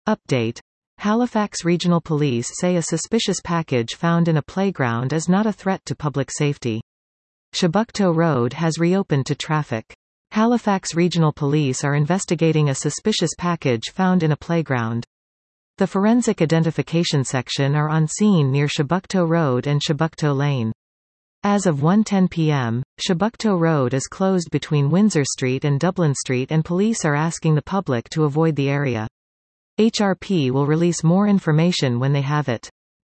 Update. Halifax Regional Police say a suspicious package found in a playground is not a threat to public safety. Chebucto Road has reopened to traffic. Halifax Regional Police are investigating a suspicious package found in a playground. The Forensic Identification Section are on scene near Chebucto Road and Chebucto Lane. As of 1:10 p.m., Chebucto Road is closed between Windsor Street and Dublin Street and police are asking the public to avoid the area. HRP will release more information when they have it.